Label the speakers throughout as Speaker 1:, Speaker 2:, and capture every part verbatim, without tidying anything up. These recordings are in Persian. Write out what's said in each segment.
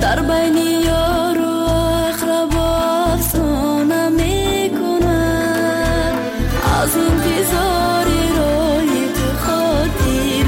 Speaker 1: در بین یار و اقرب افسانه میکنم از انتظاری روی تو خاطر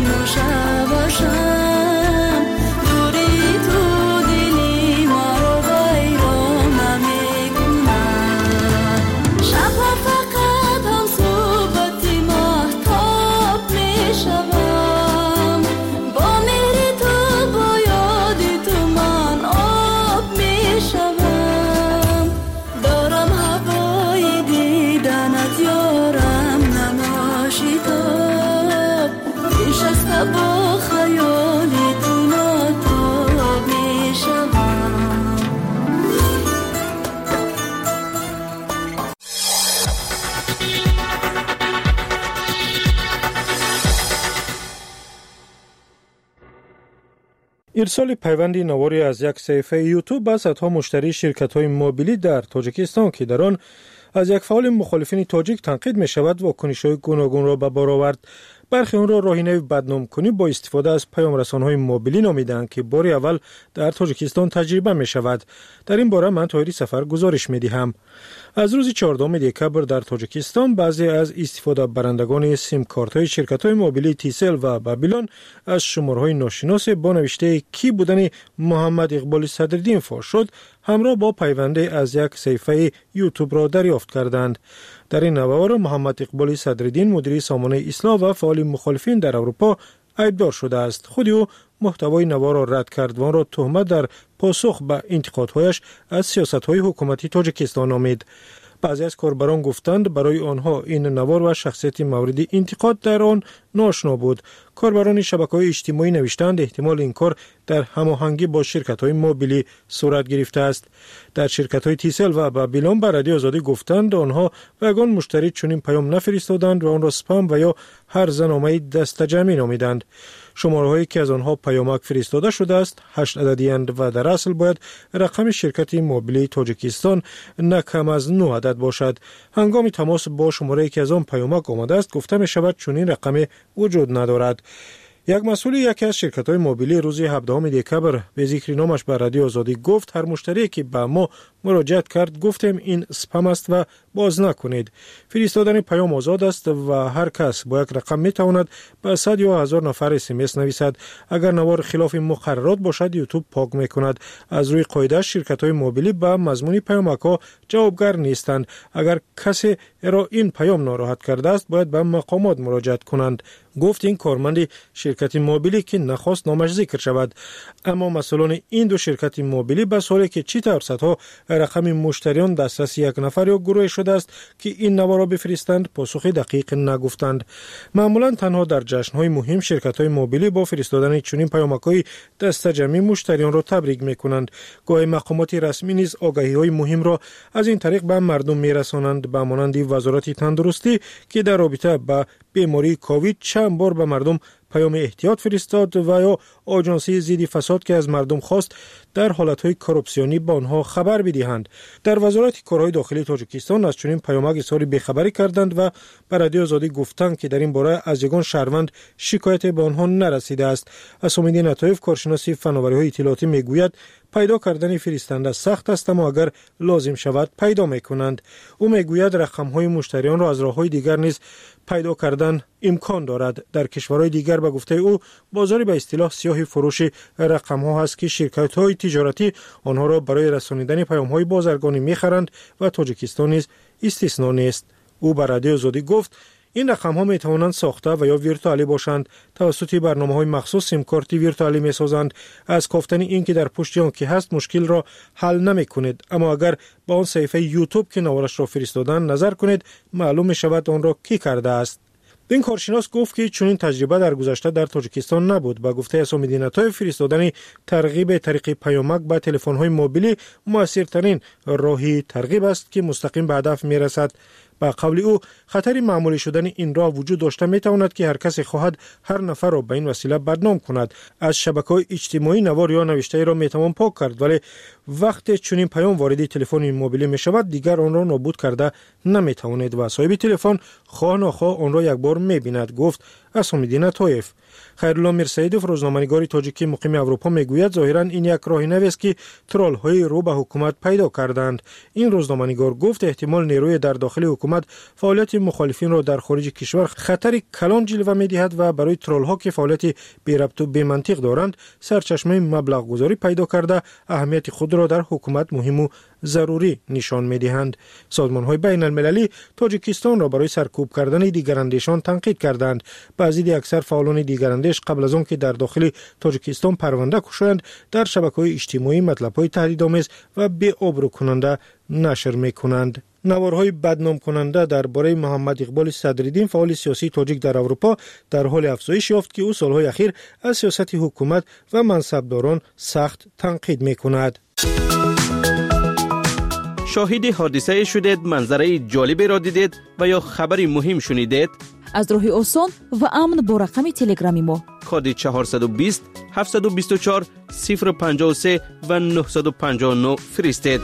Speaker 1: نشوشم دوری تو دلی مرا ویرانه میکنم شبها فقط هم صحبت مهتاب میشوم با مهر تو با یاد تو من آب میشوم دارم هوای دیدنت یارم نماشیتاب نشسته با خیال تو ناتاب میشوم
Speaker 2: ارسال پیوندی نواری از یک صفحه یوتیوب به صدها مشتری شرکت‌های موبیلی در تاجیکستان که در آن از یک فعال مخالفین تاجیک تنقید می شود واکنش‌های گوناگون را به بار آورد. برخی آن را راهینه بدنام کنی با استفاده از پیام رسان‌های موبیلی نامیدند که بار اول در تاجیکستان تجربه می شود. در این باره من طاهری سفر گزارش می دهم. از روز چهاردهم دکبر در تاجیکستان بعضی از استفاده برندگان سیم کارت‌های شرکت‌های موبیلی تیسل و بابیلون از شماره‌های ناشناس با نوشته کی بودن محمد اقبال صدرالدین فاش شد همراه با پیونده از یک صفحه یوتیوب را دریافت کردند. در این نوار محمد اقبال صدرالدین مدیر سامانه اصلاح و فعال مخالفین در اروپا عیبدار شده است. خود او محتوای نوار را رد کرد و آن را تهمت در پاسخ به انتقادهایش از سیاست‌های حکومتی تاجیکستان نامید. بعضی از کاربران گفتند برای آنها این نوار و شخصیت مورد انتقاد در آن ناشنا بود. کاربران شبکه‌های اجتماعی نوشتند احتمال این کار در هماهنگی با شرکت‌های موبیلی صورت گرفته است. در شرکت‌های تیسل و بابیلون به رادیو آزادی گفتند آنها به یگان مشتری چنین پیام نفرستادند و آن را اسپم و یا هرزنامه دستجمعی نامیدند. شماره‌هایی که از آنها پیامک فرستاده شده است هشت عددی اند و در اصل باید رقم شرکت موبیلی تاجیکستان نه کم از نه عدد باشد. هنگام تماس با شماره‌ای که از آن پیامک آمده است گفته می شود چنین رقمی وجود ندارد. یک مسئول یکی از شرکت‌های موبیلی روز هفدهم دکبر به ذکر نامش به رادیو آزادی گفت هر مشتری که به ما مراجعت کرد گفتیم این اسپم است و باز نکنید. فرستادن پیام آزاد است و هر کس با یک رقم میتواند به صد یا هزار نفر اس ام اس نویسد. اگر نوار خلاف مقررات باشد یوتیوب پاک میکند. از روی قاعده شرکت‌های موبیلی به مضمون پیامک‌ها جوابگر نیستند. اگر کسی را این پیام ناراحت کرده است باید به مقامات مراجعت کنند. گفت این کارمند شرکت موبیلی که نخواست نامش ذکر شود. اما مسئولان این دو شرکت موبیلی به سوالی که چی طور صدها رقم مشتریان دسترس یک نفر یا گروه شده است که این نوار را بفرستند پاسخ دقیق نگفتند. معمولا تنها در جشن‌های مهم شرکت‌های موبیلی با فرستادن چنین پیامک‌های دسته‌جمعی مشتریان را تبریک می‌کنند. گاهی مقامات رسمی نیز آگاهی‌های مهم را از این طریق به مردم می‌رسانند به مانند وزارت تندرستی که در رابطه با بیماری کووید چند بار به مردم پیام احتیاط فرستاد و یا آژانسی ضد فساد که از مردم خواست در حالت‌های کورپسیونی به آنها خبر بدهند. در وزارت کارهای داخلی تاجیکستان از چنین پیامک اظهار بی‌خبری کردند و به رادیو آزادی گفتند که در این باره از یگان شهروند شکایت به آنها نرسیده است. اسام‌الدین عطایف کارشناس فناوری‌های اطلاعاتی میگوید پیدا کردن فرستنده سخت است اما اگر لازم شود پیدا میکنند. او میگوید رقم‌های مشتریان را از راه‌های دیگر نیز پیدا کردن امکان دارد. در کشورهای دیگر به گفته او بازاری به اصطلاح سیاه فروش رقم‌ها هست که شرکت‌های تجارتی آنها را برای رسانیدن پیام‌های بازرگانی می‌خرند و تاجیکستان نیز استثنا نیست. او به رادیو آزادی گفت این رقم‌ها می‌توانند ساخته و یا ویرتوالی باشند. توسط برنامه‌های مخصوص سیم کارت ویرتوالی می‌سازند. از گفتن این که در پشت آن که هست مشکل را حل نمی‌کنید، اما اگر با آن صفحه یوتیوب که نوارش را فرستادن نظر کنید معلوم می‌شود آن را کی کرده است. این کارشناس گفت که چنین تجربه در گذشته در تاجیکستان نبود. با گفته اسام‌الدین عطایف فرستادن ترغیب طریق پیامک به تلفن‌های موبیلی موثرترین راهی ترغیب است که مستقیم به هدف می‌رسد. با قول او خطر معمولی شدن این راه وجود داشته میتواند که هر کسی خواهد هر نفر را به این وسیله بدنام کند. از شبکه‌های اجتماعی نوار یا نوشته را میتوان پاک کرد ولی وقتی چنین پیام وارد تلفن موبیلی میشود دیگر آن را نابود کرده نمیتواند و صاحب تلفن خواه ناخواه آن را یک بار میبیند، گفت اسام‌الدین عطایف. خیرالله میرسیدوف روزنامه‌نگار تاجیکی مقیم اروپا میگوید ظاهراً این یک راه نو است که ترول‌های رو به حکومت پیدا کردند. این روزنامه‌نگار گفت احتمال نیروی در داخل حکومت فعالیت مخالفین را در خارج کشور خطری کلان جلوه می‌دهد و برای ترول‌ها که فعالیت بی ربط و بی منطق دارند سرچشمه مبلغ گذاری پیدا کرده اهمیت خود را در حکومت مهم و ضروری نشان می‌دهند. سازمان‌های بین المللی تاجیکستان را برای سرکوب کردن دیگراندیشان تنقید کردند. بعضی اکثر فعالان دیگراندیش قبل از آن که در داخل تاجیکستان پرونده کشند در شبکه‌های اجتماعی مطلب‌های تهدیدآمیز و بی آبرو کننده نشر می‌کنند. نوارهای بدنام کننده درباره محمد اقبال صدرالدین فعال سیاسی تاجیک در اروپا در حال افزایش یافت که او سالهای اخیر از سیاست حکومت و منصبداران سخت تنقید می‌کند.
Speaker 3: شاهد حادثه شدید، منظره جالبی را دیدید و یا خبری مهم شنیدید؟
Speaker 4: از راه آسان و امن با رقم تلگرامی ما
Speaker 3: کد چهارصد و بیست هفتصد و بیست و چهار صفر پنجاه و سه و نهصد و پنجاه و نه فرستید.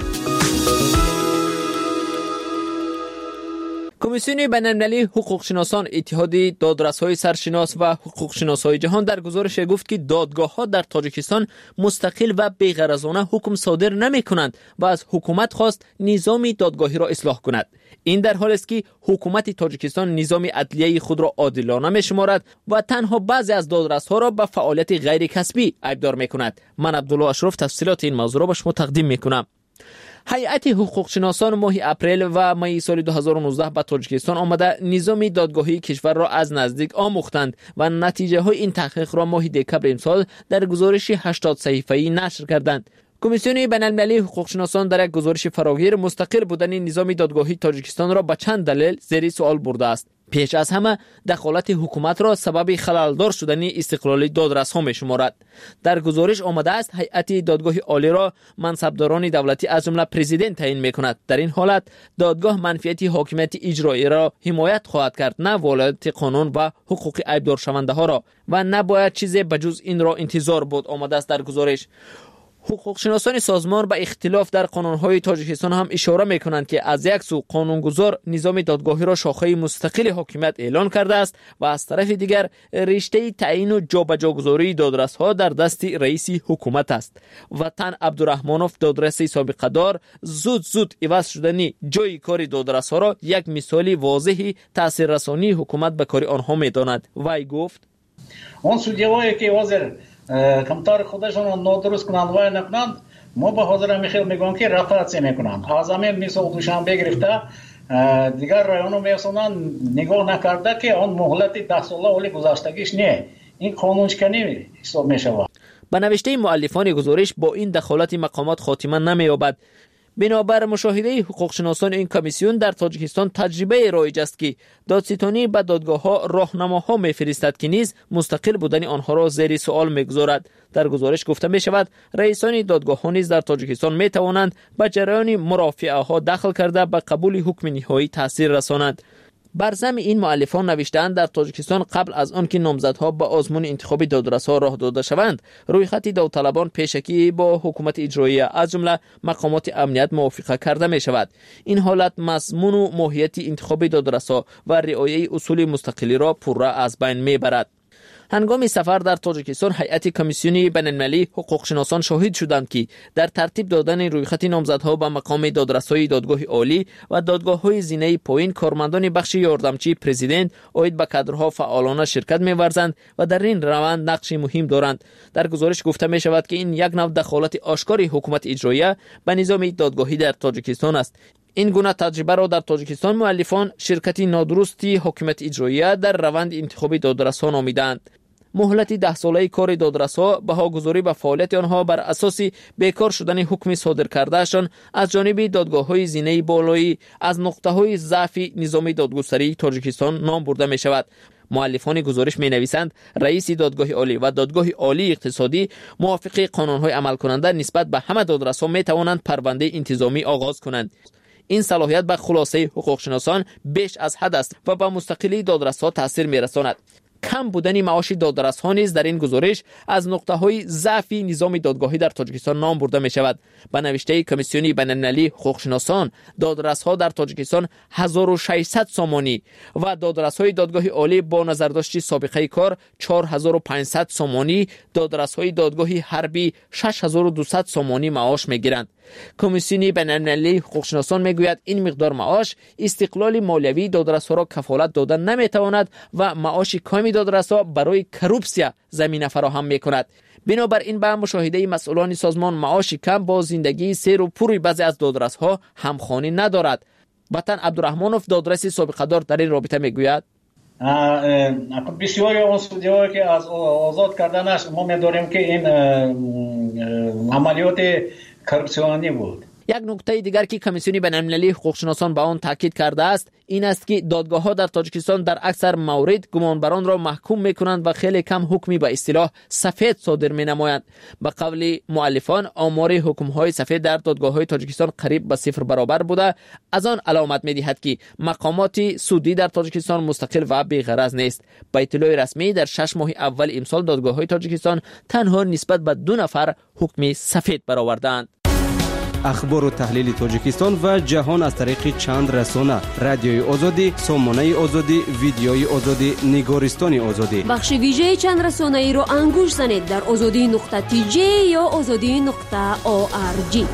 Speaker 3: کمیسیون بین‌المللی حقوق شناسان اتحاد دادرس‌های سرشناس و حقوق شناسای جهان در گزارش گفت که دادگاه‌ها در تاجیکستان مستقل و بی‌غرضانه حکم صادر نمی‌کنند و از حکومت خواست نظام دادگاهی را اصلاح کند. این در حالی است که حکومت تاجیکستان نظام عدلیه خود را عادلانه می‌شمارد و تنها بعضی از دادرس‌ها را به فعالیت غیر کسبی ابدار می‌کند. من عبدالله اشرف تفصیلات این موضوع را به شما تقدیم می‌کنم. هیئت حقوق شناسان ماه اپریل و می سال دو هزار و نوزده به تاجیکستان آمده نظام دادگاهی کشور را از نزدیک آموختند و نتیجه های این تحقیق را ماه دکبر امسال در گزارش هشتاد صفحه‌ای نشر کردند. کمیسیون بین‌المللی حقوق شناسان در یک گزارش فراگیر مستقل بودن نظام دادگاهی تاجیکستان را به چند دلیل زیر سوال برده است. پیش از همه دخالت حکومت را سبب خللدار شدن استقلال دادرس‌ها می‌شمارد. در گزارش آمده است هیئت دادگاه عالی را منصبداران دولتی از جمله پرزیدنت تعیین می‌کند. در این حالت دادگاه منفیت حاکمیت اجرایی را حمایت خواهد کرد، نه ولایت قانون و حقوق ایبدار شونده را، و نباید چیزی بجز این را انتظار بود. آمده است در گزارش. حقوق شناسان سازمان به اختلاف در قانون‌های تاجیکستان هم اشاره می‌کنند که از یک سو قانونگذار نظام دادگاهی را شاخه مستقل حاکمیت اعلان کرده است و از طرف دیگر رشته تعیین و جابجاگذاری دادرس‌ها در دست رئیس حکومت است. وطن عبدالرحمانوف دادرس سابقه دار زود زود عوض شدنی جای کار دادرس‌ها را یک مثال واضح تاثیررسانی حکومت به کار آنها می‌داند. وی گفت:
Speaker 5: اون سودیایی که حاضر کمتر خودشون رو نادرست کنند و نکنند، ما به حاضر میخیل میگم که رفراتسی میکنند. از همین مثال دوشنبه گرفته دیگر رایانو میسونن نگاه نکرده که آن مهلت ده ساله ولی گذشتگیش نه. این قانونشکنی حساب میشود.
Speaker 3: به نوشته مؤلفان گزارش با این دخالت مقامات خاتمه نمییابد. بنابر مشاهده حقوق شناسان این کمیسیون در تاجیکستان تجربه رایج است که دادستانی به دادگاه‌ها راهنماها می‌فرستد که نیز مستقل بودن آنها را زیر سوال می‌گذارد. در گزارش گفته می‌شود رئیسان دادگاه‌ها نیز در تاجیکستان می‌توانند به جریان مرافعه‌ها دخل کرده به قبول حکم نهایی تاثیر رسانند. بر ضمن این مؤلفان نوشته‌اند در تاجیکستان قبل از آنکه نامزدها به آزمون انتخابی دادرس‌ها راه داده شوند، رویخط داوطلبان پیشکی با حکومت اجرایی از جمله مقامات امنیت موافقه کرده می‌شود. این حالت مضمون و ماهیت انتخابی دادرس‌ها و رعایت اصول مستقلی را پورا از بین می‌برد. هنگام سفر در تاجیکستان هیئت کمیسیونی بین‌المللی حقوق شناسان شاهد شدند که در ترتیب دادن رویخط نامزدها به مقام دادرس‌های دادگاه عالی و دادگاه‌های زینه پایین کارمندان بخش یاردمچی پرزیدنت عاید به کادرها فعالانه شرکت می‌ورزند و در این روند نقش مهم دارند. در گزارش گفته می‌شود که این یک نوع دخالت آشکار حکومت اجرایی به نظام دادگاهی در تاجیکستان است. این گونه تجربه را در تاجیکستان مؤلفان شرکت نادرستی حکومت اجرایی در روند انتخابی دادرس‌ها نامیدند. مهلت ده ساله کار دادرس‌ها بهاگذاری به فعالیت آنها بر اساس بیکار شدن حکم صادر کردهشان از جانب دادگاه‌های زینه بالایی از نقطه‌های ضعف نظام دادگستری تاجیکستان نام برده می‌شود. مؤلفان گزارش می‌نویسند رئیس دادگاه عالی و دادگاه عالی اقتصادی موافق قانون‌های عمل کننده نسبت به همه دادرس‌ها می‌توانند پرونده انتظامی آغاز کنند. این صلاحیت به خلاصه حقوق شناسان بیش از حد است و به مستقلی دادرس‌ها تاثیر می‌رساند. کم بودن معاش دادرس‌ها نیز در این گزارش از نقطه‌های ضعف نظام دادگاهی در تاجیکستان نام برده می‌شود. به نوشته کمیسیون بین‌المللی حقوق‌شناسان، دادرس‌ها در تاجیکستان هزار و ششصد سامانی و دادرس‌های دادگاه عالی با نظرداشت سابقه کار چهار هزار و پانصد سامانی، دادرس‌های دادگاه حربی شش هزار و دویست سامانی معاش می‌گیرند. کمیسیون بین‌المللی حقوق‌شناسان میگوید این مقدار معاش استقلال مالیوی دادرس‌ها را کفالت دادن نمی‌تواند و معاش کمی دادرس‌ها برای کروپسیا زمینه فراهم می‌کند. بنابراین به مشاهده مسئولان سازمان معاش کم با زندگی سیر و پوری بعضی از دادرس‌ها همخوانی ندارد. بطن عبدالرحمانوف دادرس سابقه دار در این رابطه میگوید
Speaker 5: بسیاری اون سودی‌هایی که از آزاد کردنش ما می‌داریم که این عملیات کرپسیونی بود.
Speaker 3: یک نکته دیگر که کمیسیون بین‌المللی حقوق‌شناسان به آن تاکید کرده است این است که دادگاه‌ها در تاجیکستان در اکثر موارد گمانبران را محکوم می‌کنند و خیلی کم حکمی به اصطلاح سفید صادر می‌نمایند. به قول مؤلفان آمار حکم‌های سفید در دادگاه‌های تاجیکستان قریب به صفر برابر بوده. از آن علامت می‌دهد که مقامات سودی در تاجیکستان مستقل و بی‌غرض نیست. به اطلاع رسمی در شش ماه اول امسال دادگاه‌های تاجیکستان تنها نسبت به دو نفر حکم سفید برآوردند.
Speaker 6: اخبار و تحلیل تاجیکستان و جهان از طریق چند رسانه: رادیوی آزادی، سامانه آزادی، ویدیوی آزادی، نگارستان آزادی.
Speaker 7: بخش ویژه چند رسانه ای را انگوش زنید در آزادی نقطه تی جی یا آزادی نقطه او آر جی.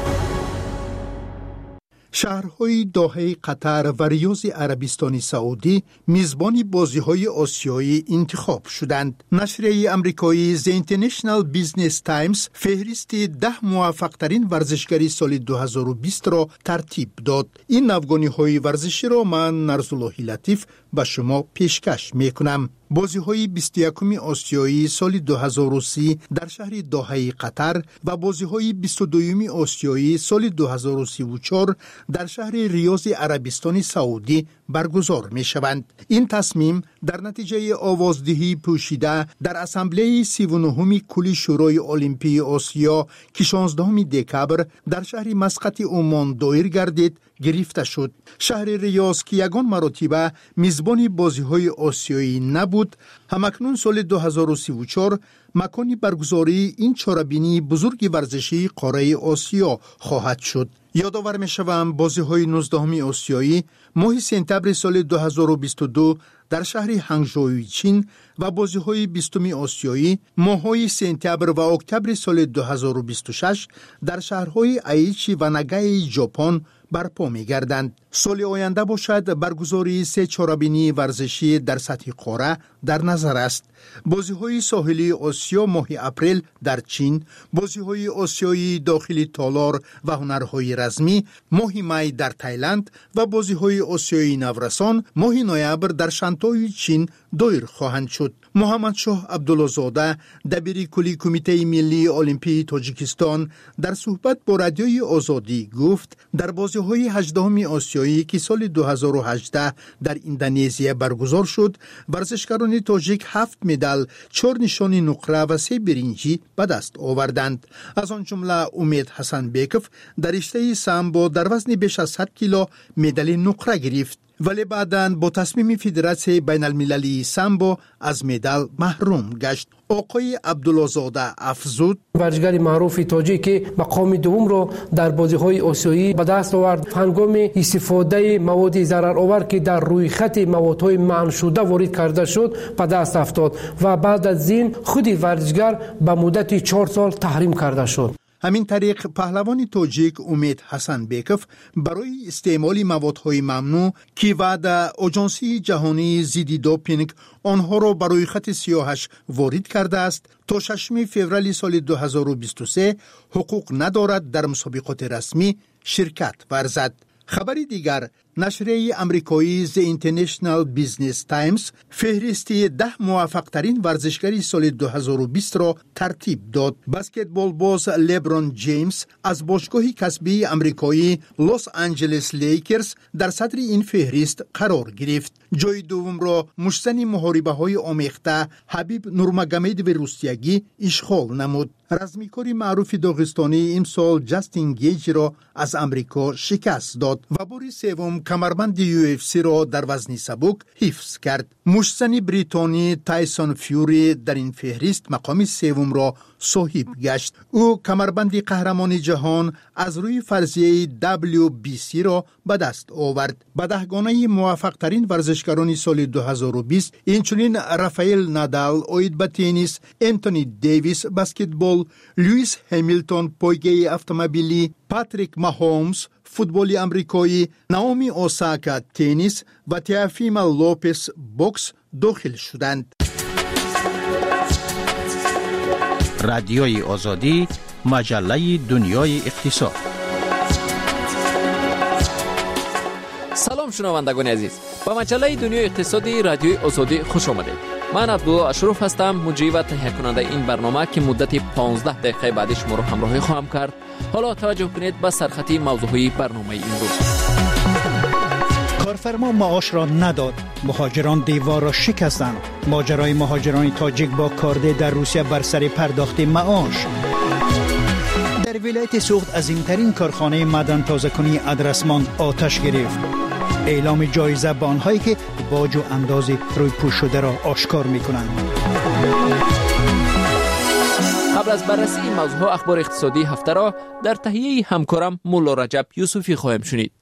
Speaker 8: شهرهای دوحه قطر و ریاض عربستان سعودی میزبان بازی‌های آسیایی انتخاب شدند. نشریه آمریکایی The International Business Times فهرست ده موفق‌ترین ورزشکاری سال دو هزار و بیست را ترتیب داد. این نوگانی‌های ورزشی را من نرسالله لطیف به شما پیشکش می‌کنم. بازی‌های بیست و یکم آسیایی سال دو هزار و سی در شهر دوحه قطر و بازی‌های بیست و دوم آسیایی سال دو هزار و سی و چهار در شهر ریاض عربستان سعودی برگزار می‌شوند. این تصمیم در نتیجه آوازدهی پوشیده در اسامبله سی و نهم کل شورای المپی آسیا که شانزدهم دکبر در شهر مسقط عمان دایر گردید گرفته شد. شهر ریاض که یگان مرتبه میزبان بازی‌های آسیایی نبود، همکنون سال دو هزار و سی و چهار مکانی برگزاری این چهاربینی بزرگ ورزشی قاره آسیا خواهد شد. یادآور می‌شوم بازی‌های نوزدهم آسیایی ماه سپتامبر سال دو هزار و بیست و دو در شهر هنگژو چین و بازی‌های بیستم آسیایی ماه‌های سپتامبر و اکتبر سال دو هزار و بیست و شش در شهرهای ایچی و ناگای ژاپن برپا می‌گردند. سال آینده باشد برگزاری سه چهاربینی ورزشی در سطح قاره در نظر است. بازی‌های ساحلی آسیا ماه اپریل در چین، بازی‌های آسیایی داخلی تالار و هنرهای رزمی ماه می در تایلند و بازی‌های آسیایی نورسان ماه نوامبر در شانتوی چین دایر خواهند شد. محمد شاه عبدالله‌زاده دبیر کلی کمیته ملی المپی تاجیکستان در صحبت با رادیوی آزادی گفت در بازی‌های هجدهم آسیایی که سال دو هزار و هجده در اندونزیا برگزار شد ورزشکاران تاجیک هفت مدال، چهار نشان نقره و سه برنجی به دست آوردند. از آن جمله امید حسن بیکف در رشته سامبو در وزن بیش از صد کیلو مدال نقره گرفت، ولی بعداً با تصمیم فدراسیون بین المللی سامبو از مدال محروم گشت. آقای عبدالله‌زاده افزود
Speaker 9: ورزشکار معروف تاجیک مقام دوم را در بازی‌های آسیایی به دست آورد. هنگام استفاده مواد ضررآور که در روی خط موادهای منع شده وارد کرده شد به دست افتاد و بعد از این خود ورزشکار به مدت چهار سال تحریم کرده شد.
Speaker 8: همین طریق پهلوان تاجیک امید حسن بیکف برای استعمال موادهای ممنوع که بعد آژانسی جهانی ضد دوپینگ آنها را برای خط سیاهش وارد کرده است تا ششم فوریه سال دو هزار و بیست و سه حقوق ندارد در مسابقات رسمی شرکت ورزد. خبری دیگر نشریه آمریکایی The International Business Times فهرستی ده موفق‌ترین ورزشکاری سال دو هزار و بیست را ترتیب داد. بسکتبال باز لبرون جیمز از باشگاه کسبی آمریکایی لس آنجلس لیکرز در صدر این فهرست قرار گرفت. جای دوم را مشتن محاربه‌های آمیخته حبیب نورمگامدوف روسیایی اشغال نمود. رزمیکاری معروف داغستانی امسال جاستین گیج را از آمریکا شکست داد و بار سوم کمربند یو اف سی را در وزن سبک حفظ کرد. مشتزن بریتانی تایسون فیوری در این فهرست مقام سوم را صاحب گشت. او کمربند قهرمانی جهان از روی فرضیه دبلیو بی سی را به دست آورد. به دهگانه موفق ترین ورزشکاران سال دو هزار و بیست اینچنین رافائل نادال اوید به تنیس، انتونی دیویس بسکتبال، لوئیس همیلتون پایگاه اتومبیلی، پاتریک ماهومز فوتبال امریکایی، ناومی اوساکا تنیس و تیافیما لوپس بوکس داخل شدند.
Speaker 10: رادیوی آزادی، مجله دنیای اقتصاد.
Speaker 3: سلام شنوندگان عزیز، با مجله دنیای اقتصادی رادیوی آزادی خوش آمدید. من عبدالله اشرف هستم، مجری و تهیه کننده این برنامه که مدت پانزده دقیقه بعدش ما رو همراهی خواهم کرد. حالا توجه کنید به سرخطی موضوعی برنامه امروز.
Speaker 11: کارفرما معاش را نداد، مهاجران دیوار را شکستند. ماجرای مهاجران تاجیک با کارده در روسیه بر سر پرداخت معاش. در ولایت سوخت عظیمترین کارخانه معدن تازه‌کنی ادرسمان آتش گرفت. اعلام جایزه به آنهایی که باج و انداز روی پوش شده را آشکار می‌کنند.
Speaker 3: قبل از بررسی این موضوع اخبار اقتصادی هفته را در تهیه همکارم مولا رجب یوسفی خواهیم شنید.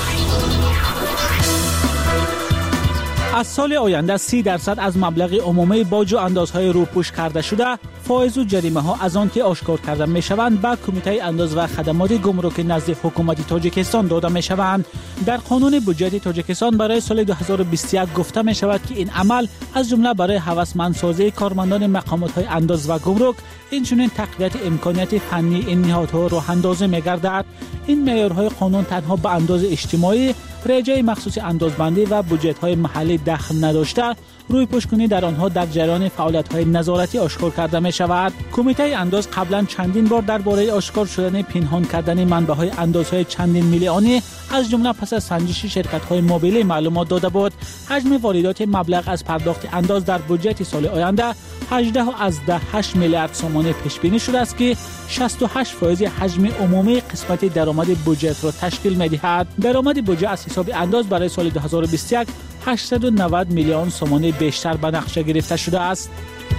Speaker 12: از سال آینده سی درصد از مبلغ عمومی باج و اندازهای روپوش کرده شده، فایز و جریمه ها از آن که آشکار کرده می شوند به کمیته انداز و خدمات گمرک نزد حکومت تاجیکستان داده می شوند. در قانون بودجه تاجیکستان برای سال دو هزار و بیست و یک گفته می شود که این عمل از جمله برای هوسمندسازی کارمندان مقامات های انداز و گمرک، اینچنین تقویت امکانات فنی این نهادها راه اندازی می گردد. این معیارهای قانون تنها به انداز اجتماعی، رجای مخصوص اندازبندی و بودجه‌های محلی دخل نداشته، روی پوشکنی در آنها در جریان فعالیت‌های نظارتی آشکار کرده می شود. کمیته انداز قبلا چندین بار درباره آشکار شدن پنهان کردن منبع‌های اندازهای چندین میلیونی از جمله پس از سنجش شرکت‌های موبیلی معلومات داده بود. حجم واردات مبلغ از پرداخت انداز در بودجه سال آینده هجده از ده هشت میلیارد تومان پیش بینی شده است که شصت و هشت درصد حجم عمومی قسمت درآمد بودجه را تشکیل می‌دهد. درآمد بودجه از حساب انداز برای سال دو هزار و بیست و یک هشتصد و نود میلیون تومان بیشتر به نقشه گرفته شده است.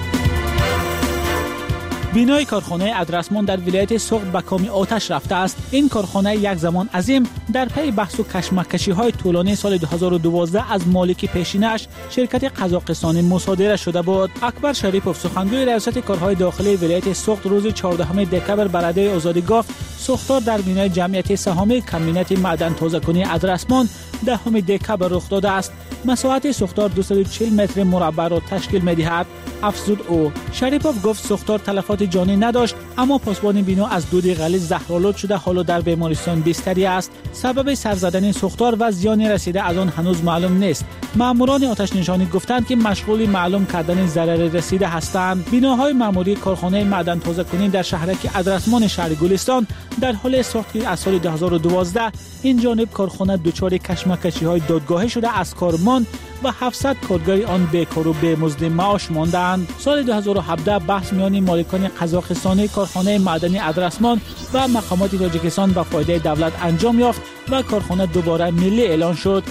Speaker 12: بینای کارخانه ادرسمان در ولایت سوخت به کام آتش رفته است. این کارخانه یک زمان عظیم در پی بحث و کشمکشی های طولانی سال دو هزار و دوازده از مالک پیشینش شرکت قزاقستانی مصادره شده بود. اکبر شریپوف سخنگوی ریاست کارهای داخلی ولایت سوخت روز چهاردهم دکبر بر رادیوی آزادی گفت سوختار در بینای جمعیت سهامی کمبینت معدن تازه‌کنی ادرسمان دهم دکبر رخ داده است. مساحت سوختار دویست و چهل متر مربع را تشکیل می‌دهد. افزود او. شریپوف گفت سوختار تلفات جانی نداشت، اما پاسبان بنا از دود غلیظ زهرآلود شده حالا در بیمارستان بستری است. سبب سر زدن سوختار و زیانی رسیده از آن هنوز معلوم نیست. ماموران آتش نشانی گفتند که مشغول معلوم کردن ضرر رسیده هستند. بناهای معمولی کارخانه معدن تازه‌کنی در شهرک ادرسمان شهر گلستان در حال ساخت از سال دو هزار و دوازده این جانب کارخانه دچار کشمکشی‌های دادگاهی شده از کارمان و هفتصد کارگر آن بیکار و بی‌مزد معاش ماندند. سال دو هزار و هفده بحث میان مالکان قزاقستانی کارخانه معدنی ادرسمان و مقامات تاجیکستان به فایده دولت انجام یافت و کارخانه دوباره ملی اعلان شد.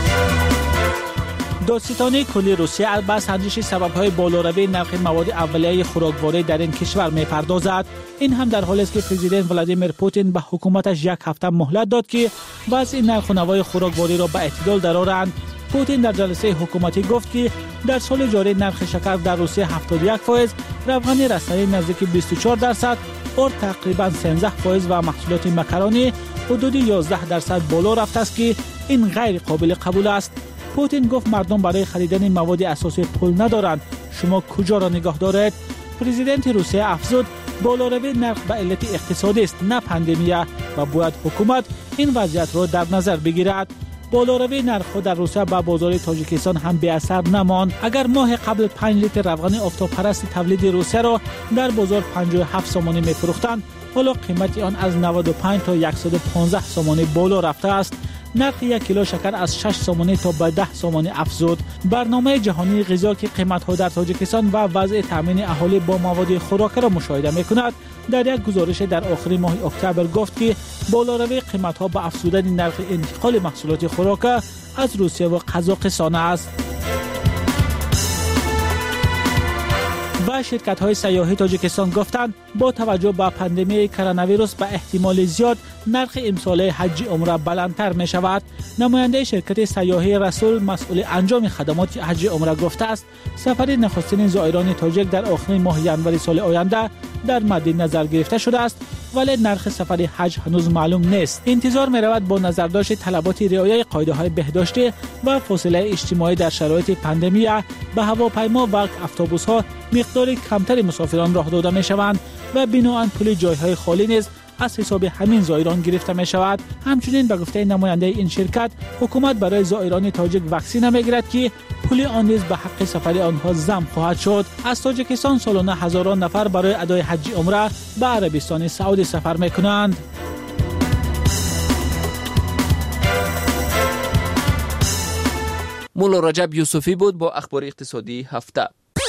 Speaker 12: دادستانی کلی روسیه با سنجش سبب‌های بالاروی نرخ مواد اولیه خوراکواری در این کشور می‌پردازد. این هم در حالی است که پرزیدنت ولادیمیر پوتین به حکومتش یک هفته مهلت داد که وضع نرخ و نوای خوراکواری را به اعتدال درآورند. پوتین در جلسه حکومتی گفت که در سال جاری نرخ شکر در روسیه هفتاد و یک درصد، روغن رستنی نزدیک بیست و چهار درصد، اور تقریباً سیزده درصد و محصولات مکرونی حدود یازده درصد بالا رفته است که این غیر قابل قبول است. پوتین گفت مردم برای خریدن مواد اساسی پول ندارند. شما کجا را نگاه دارید؟ پرزیدنت روسیه افزود بالاروی نرخ به علت اقتصادی است نه پاندمیه و باید حکومت این وضعیت را در نظر بگیرد. بالاروی نرخ در روسیه با بازار تاجیکستان هم بی اثر نماند. اگر ماه قبل پنج لیتر روغن آفتابپرست تولید روسیه را در بازار پنجاه و هفت تومانی می‌فروختند، حالا قیمت آن از نود و پنج تا صد و پانزده تومانی بالا رفته است. نرخ یک کیلو شکر از شش سومانی تا به ده سومانی افزود. برنامه جهانی غذا که قیمت‌ها در تاجیکستان و وضع تامین اهالی با مواد خوراکی را مشاهده می‌کند، در یک گزارش در آخر ماه اکتبر گفت که بالاروی قیمت‌ها به افزودن نرخ انتقال محصولات خوراکی از روسیه و قزاقستان است. و شرکت‌های سیاحی تاجیکستان گفتند با توجه به پاندمی کرونا ویروس به احتمال زیاد نرخ امسال حج عمره بلندتر می شود. نماینده شرکت سیاحی رسول مسئول انجام خدمات حج عمره گفته است سفر نخستین زائران تاجیک در آخر ماه ژانویه سال آینده در مد نظر گرفته شده است، ولی نرخ سفر حج هنوز معلوم نیست. انتظار می رود با نظرداشت طلبات رعایت قاعده‌های بهداشتی و فاصله اجتماعی در شرایط پاندمی به هواپیما و اتوبوس‌ها مقدار کمتر مسافران راه داده می شوند و بنابراین پول جایهای خالی نیز از حساب همین زائران گرفته می شود. همچنین به گفته نماینده این شرکت حکومت برای زائران تاجیک واکسن میگیرد که پول آن نیز به حق سفر آنها ضم خواهد شد. از تاجیکستان سالانه هزاران نفر برای ادای حج عمره به عربستان سعودی سفر می کنند.
Speaker 3: مولا رجب یوسفی بود با اخبار اقتصادی هفته.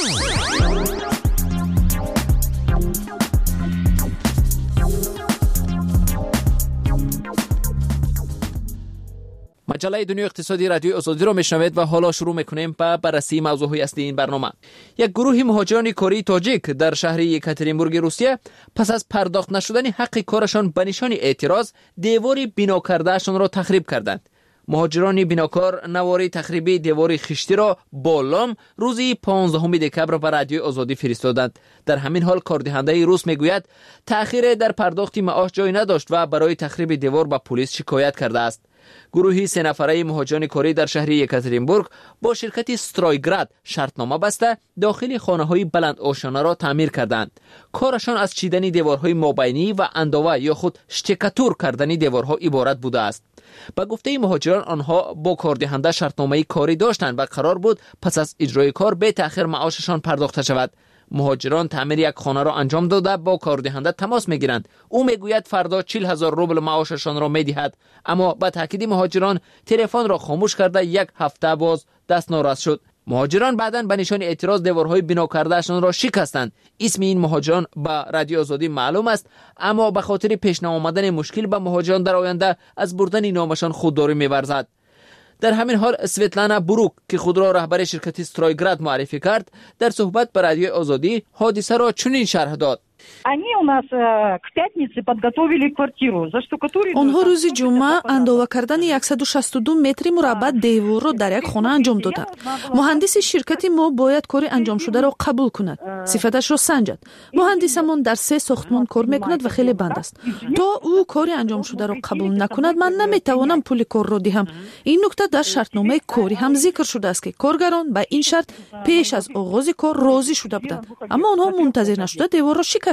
Speaker 3: مجله دنیا اقتصادی رادیو آزادی را میشنوید و حالا شروع میکنیم با بررسی موضوعهای اصلی این برنامه. یک گروه مهاجران کاری تاجیک در شهر یکاترینبورگ روسیه پس از پرداخت نشدن حق کارشان به نشان اعتراض دیواری بنا کردهشان را تخریب کردند. مهاجران بناکار نواری تخریبی دیواری خشتی را با لام روزی پانزدهم دکبر به رادیو آزادی فرستادند. در همین حال کاردهنده روس میگوید تأخیر در پرداخت معاش جای نداشت و برای تخریب دیوار به پلیس شکایت کرده است. گروهی سه نفره مهاجران کاری در شهر یکاترینبورگ با شرکت استرایگراد شرطنامه بسته داخل خانه‌های بلند آشانه را تعمیر کردند. کارشان از چیدن دیوارهای مابینی و انداوه یا خود شتکاتور کردن دیوارها عبارت بوده است. با گفته مهاجران آنها با کاردهنده شرطنامه کاری داشتند و قرار بود پس از اجرای کار به تأخیر معاششان پرداخته شود. مهاجران تعمیر یک خانه را انجام داده با کاردهنده تماس میگیرند. او میگوید فردا چهل هزار روبل معاششان را میدهد، اما با تاکید مهاجران تلفن را خاموش کرده یک هفته باز دست ناراست شد. مهاجران بعداً به نشان اعتراض دیوارهای بنا کردهشان را شکستند. اسم این مهاجران به رادیو آزادی معلوم است، اما به خاطر پیش نیامدن مشکل به مهاجران در آینده از بردن نامشان خودداری می‌ورزد. در همین حال سویتلانا بروک که خود را رهبر شرکت استرایگراد معرفی کرد در صحبت با رادیو آزادی حادثه را چنین شرح داد:
Speaker 13: онҳо рӯзи ҷумъа андова кардани яксаду шасту ду метри мураббаъ деворро дар як хона анҷом доданд. муҳандиси ширкати мо бояд кори анҷомшударо қабул кунад, сифаташро санҷад. муҳандисамон дар се сохтмон кор мекунад ва хеле банд аст. то ӯ кори анҷомшударо қабул накунад, ман наметавонам пули корро диҳам. ин нукта дар шартномаи корӣ ҳам зикр шудааст ки коргарон ба ин шарт пеш аз оғози кор розӣ шуда буданд, аммо онҳо мунтазир нашуда деворро шикастанд.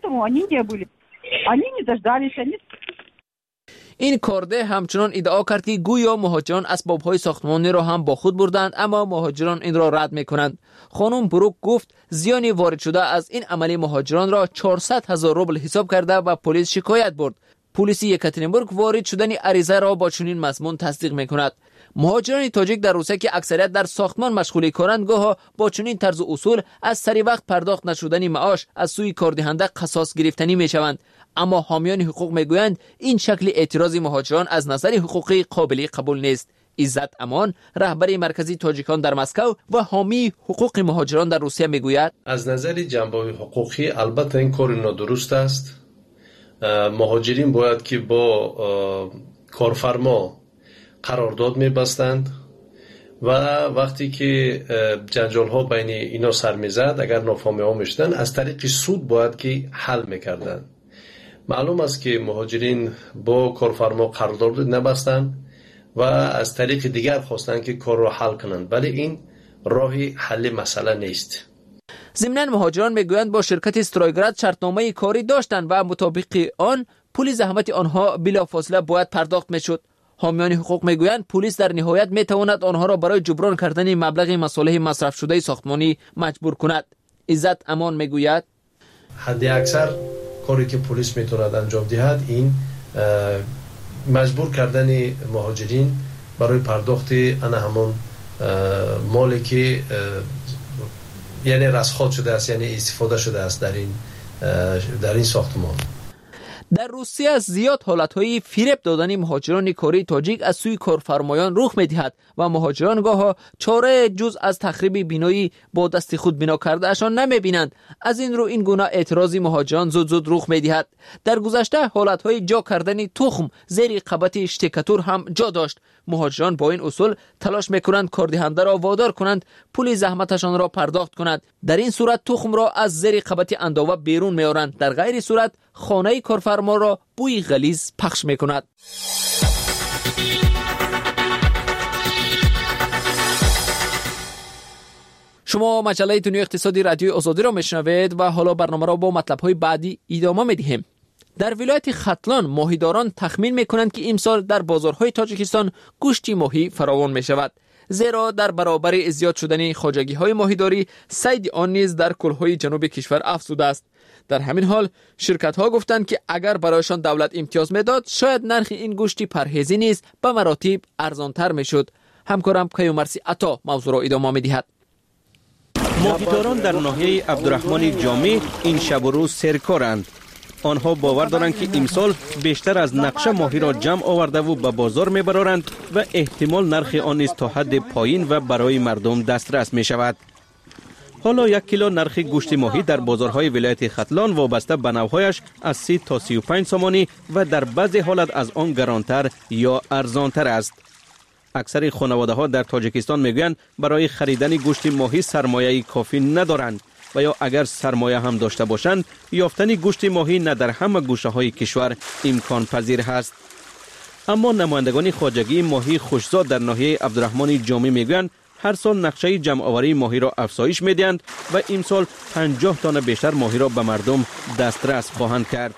Speaker 3: این کارده همچنان ادعا کرد که گویا مهاجران اسباب‌های ساختمانی را هم با خود بردند، اما مهاجران این را رد می‌کنند. خانم بروک گفت زیانی وارد شده از این عملی مهاجران را چهارصد هزار روبل حساب کرده و پلیس شکایت برد. پلیس یکاترینبورگ وارد شدن عریضه را با چنین مضمون تصدیق می‌کند. مهاجران تاجیک در روسیه که اکثریت در ساختمان مشغول کارند گاه با چنین طرز اصول از سری وقت پرداخت نشدن معاش از سوی کاردهنده قصاص گرفتنی میشوند، اما حامیان حقوق میگویند این شکل اعتراض مهاجران از نظر حقوقی قابل قبول نیست. عزت امان رهبر مرکزی تاجیکان در مسکو و حامی حقوق مهاجران در روسیه میگوید
Speaker 14: از نظر جنبه حقوقی البته این کار نادرست است. مهاجرین باید که با کارفرما قرارداد می‌بستند و وقتی که جنجال ها بین اینا سر میزد اگر نافهمی ها میشدن از طریق سود باید که حل میکردن. معلوم است که مهاجرین با کارفرما قرارداد نبستند و از طریق دیگر خواستن که کار را حل کنند، ولی این راهی حل مسئله نیست.
Speaker 3: ضمناً مهاجران میگویند با شرکت استرایگراد شرطنامه کاری داشتند و مطابق آن پول زحمت آنها بلافاصله باید پرداخت میشد. حامیان حقوق میگویند پلیس در نهایت میتواند آنها را برای جبران کردن مبلغ مصالح مصرف شده ساختمانی مجبور کند. عزت امان میگوید
Speaker 14: حد اکثر کاری که پلیس میتواند انجام دهد این مجبور کردن مهاجرین برای پرداخت آن همان مالی که یعنی رسخات شده است، یعنی استفاده شده است در این در این ساختمان.
Speaker 3: در روسیه زیاد حالتهای فریب دادن مهاجران کاری تاجیک از سوی کارفرمایان رخ می‌دهد و مهاجران گاه چاره جز از تخریب بینایی با دست خود بنا کرده اشان نمی‌بینند. از این رو این گونه اعتراضی مهاجران زود زود رخ می‌دهد. در گذشته حالتهای جا کردن تخم زیر رقابت اشتکاتور هم جا داشت. مهاجران با این اصول تلاش میکنند کاردهنده را وادار کنند پول زحمتشان را پرداخت کنند. در این صورت تخم را از زیر رقابت اندوه بیرون میارند. در غیر صورت خانه کارفرما را بوی غلیظ پخش میکند. شما مجله دنیای اقتصادی رادیوی آزادی را میشنوید و حالا برنامه را با مطلب‌های بعدی ادامه میدهیم. در ولایت ختلان ماهیداران تخمین میکنند که امسال در بازارهای تاجیکستان گوشت ماهی فراوان می شود، زیرا در برابر زیاد شدن خواجگی های ماهیداری صید آن نیز در کلهای جنوب کشور افزوده است. در همین حال شرکت ها گفتند که اگر برایشان دولت امتیاز میداد شاید نرخ این گوشت پرهیزی نیز به مراتب ارزانتر میشد. همکارم کیومرسی عطا موضوع را ادامه میدهد.
Speaker 6: ماهیداران در ناحیه عبدالرحمن جامی این شب و روز سرکارند. آنها باور دارند که امسال بیشتر از نقشه ماهی را جمع آورده و به بازار میبرند و احتمال نرخ آن نیز تا حد پایین و برای مردم دسترس می شود. حالا یک کیلو نرخ گوشت ماهی در بازارهای ولایت ختلان وابسته به نوعهایش از سی تا سی و پنج سامانی و در بعضی حالت از آن گرانتر یا ارزانتر است. اکثر خانواده ها در تاجیکستان میگویند برای خریدن گوشت ماهی سرمایه کافی ندارند و یا اگر سرمایه هم داشته باشند یافتن گوشت ماهی نه در همه گوشه های کشور امکان پذیر است. اما نمایندگان خواجگی ماهی خوشزاد در ناحیه عبدالرحمن جامی میگویند هر سال نقشه جمع آوری ماهی را افزایش میدهند و امسال پنجاه تن بیشتر ماهی را به مردم دسترس خواهند کرد.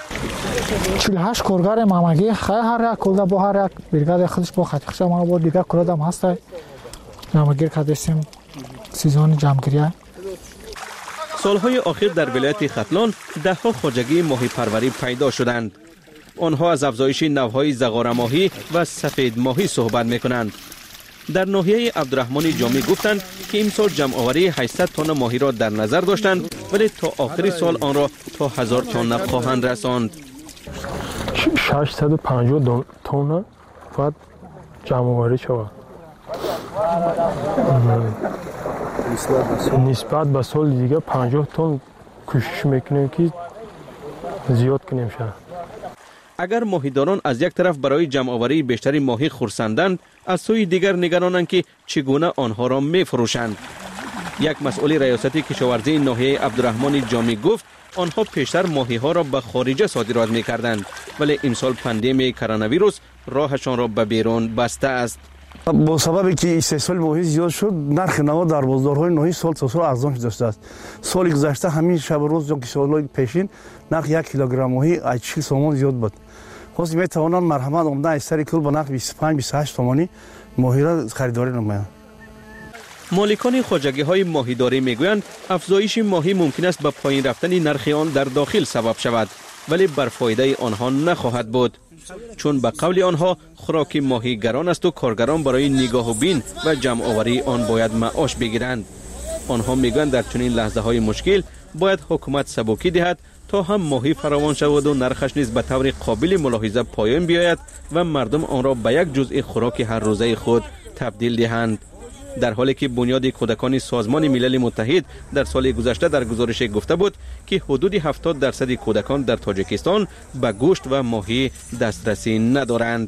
Speaker 15: چهل و هشت کارگر مامگی خیلی هر یک کلده با هر یک برگاد خودش با خطیخش ما با دیگه کلدم هست مامگیر کردیم سیزن جمعگیری.
Speaker 6: سالهای اخیر در ولایت ختلان ده ها خواجگی ماهی پروری پیدا شدند. آنها از افزایش نوعهای زغار ماهی و سفید ماهی صحبت میکنند. در ناحیه عبدالرحمن جامی گفتند که امسال جمع آوری هشتصد تن ماهی را در نظر داشتند ولی تا آخر سال آن را تا هزار تن خواهند رساند.
Speaker 16: ششصد و پنجاه تن باید جمع آوری شود. نسبت به سال دیگه پنجاه تن کوشش میکنیم که زیاد کنیم شد.
Speaker 6: اگر ماهیداران از یک طرف برای جمع آوری بیشتری ماهی خرسندند، از سوی دیگر نگرانند که چگونه آنها را میفروشند. یک مسئول ریاست کشاورزی ناحیه عبدالرحمن جامی گفت آنها پیشتر ماهی ها را به خارج صادرات میکردند ولی امسال پاندمی کرونا ویروس راهشان را به بیرون بسته است.
Speaker 17: با سببی که استحصال ماهی زیاد شد نرخ نوا در بازارهای ناحیه سال تا سال ارزان شده است. سال گذشته همین شب روز یا که سالهای پیشین نرخ یک کیلوگرم ماهی چهل سومان زیاد بود. خاص می توانند مرحمت عمده از سر کل با نرخ بیست و پنج بیست و هشت تومانی ماهی را خریداری نمایند.
Speaker 6: مالکان خواجگی های ماهیداری میگویند افزایش ماهی ممکن است به پایین رفتن نرخ آن در داخل سبب شود ولی بر فایده آنها نخواهد بود، چون به قول آنها خوراک ماهی گران است و کارگران برای نگاه و بین و جمع آوری آن باید معاش بگیرند. آنها میگویند در چنین لحظه های مشکل باید حکومت سبکی دهد تا هم ماهی فراوان شود و نرخش نیز به طور قابل ملاحظه پایین بیاید و مردم آن را به یک جزء خوراک هر روزه خود تبدیل دهند. در حالی که بنیاد کودکان سازمان ملل متحد در سال گذشته در گزارش گفته بود که حدود هفتاد درصد کودکان در تاجیکستان به گوشت و ماهی دسترسی ندارند.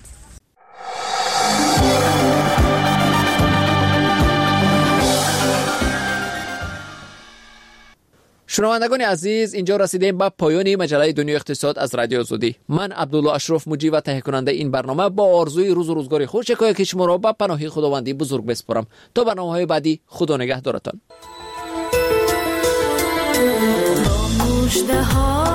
Speaker 3: شنوندگان عزیز، اینجا رسیدیم به پایان مجله دنیای اقتصاد از رادیو آزادی. من عبدالله اشرف مجری و تهیه کننده این برنامه با آرزوی روز و روزگار خوش که شما را به پناه خداوندی بزرگ بسپارم. تا برنامه‌های بعدی، خدا نگهدارتان.